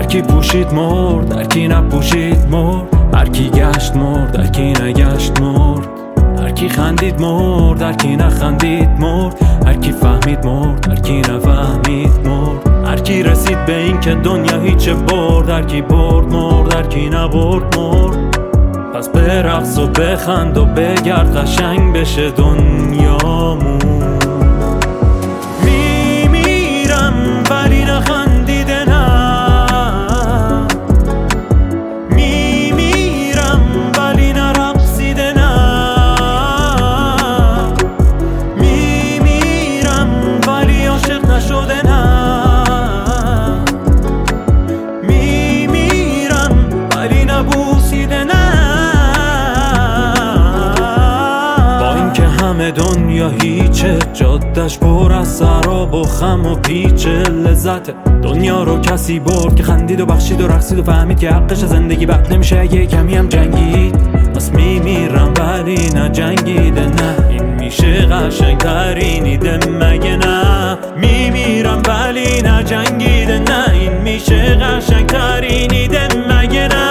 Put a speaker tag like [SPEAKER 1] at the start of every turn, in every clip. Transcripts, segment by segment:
[SPEAKER 1] کی پوشید مرد، هر کی نپوشید مرد، هر کی گشت مرد، هر کی نگشت مرد، هر کی خندید مرد، هر کی نخندید مرد، هر کی فهمید مرد، هر کی نفهمید مرد، هر کی رسید به این که دنیا هیچ برد، هر کی برد مرد، هر کی نبرد مرد. پس برقص و بخند و بگرد قشنگ بشه دنیامون. میمیرم ولی نخندیده نه، میمیرم ولی نرقصیده نه، میمیرم ولی عاشق نشده نه، میمیرم ولی نبوسیده نه. همه دنیا هیچه، جادش پر از سراب و خم و پیچه. لذت دنیا رو کسی برد که خندید و بخشید و رقصید و فهمید که حقش زندگی بد نمیشه اگه کمی هم جنگید. پس میمیرم ولی نجنگیده نه، این میشه قشنگترین ایده مگه نه؟ میمیرم ولی نجنگیده نه، این میشه قشنگترین ایده مگه نه؟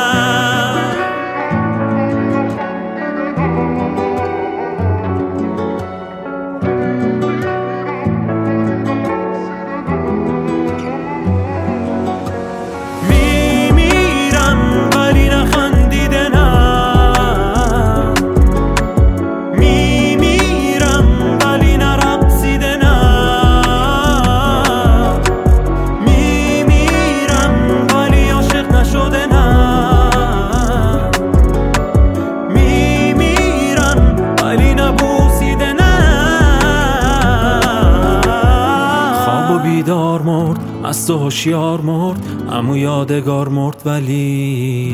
[SPEAKER 1] بیدار مرد، از تو هوشیار مرد، عمو یادگار مرد ولی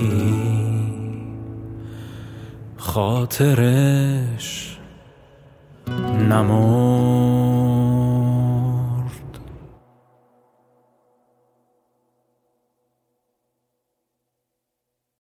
[SPEAKER 1] خاطرش نمرد.